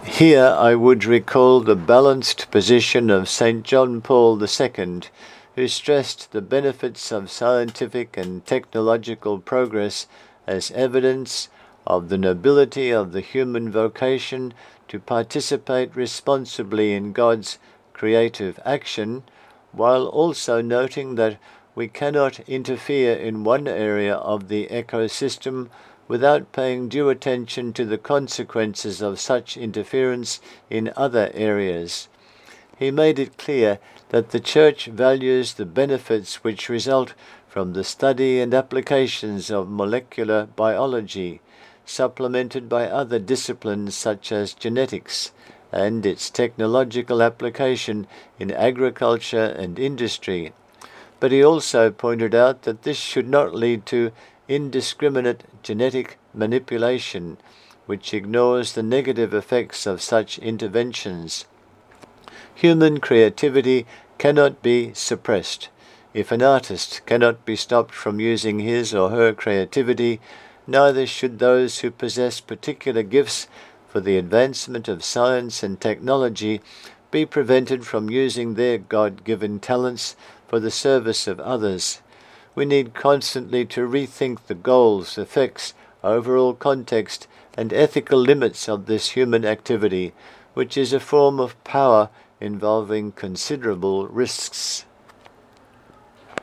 Here I would recall the balanced position of St. John Paul II, who stressed the benefits of scientific and technological progress as evidence of the nobility of the human vocation to participate responsibly in God's creative action, while also noting that we cannot interfere in one area of the ecosystem without paying due attention to the consequences of such interference in other areas. He made it clear that the Church values the benefits which result from the study and applications of molecular biology, supplemented by other disciplines such as genetics, and its technological application in agriculture and industry. But he also pointed out that this should not lead to indiscriminate genetic manipulation, which ignores the negative effects of such interventions. Human creativity cannot be suppressed. If an artist cannot be stopped from using his or her creativity, neither should those who possess particular gifts for the advancement of science and technology be prevented from using their God-given talents for the service of others. We need constantly to rethink the goals, effects, overall context, and ethical limits of this human activity, which is a form of power involving considerable risks.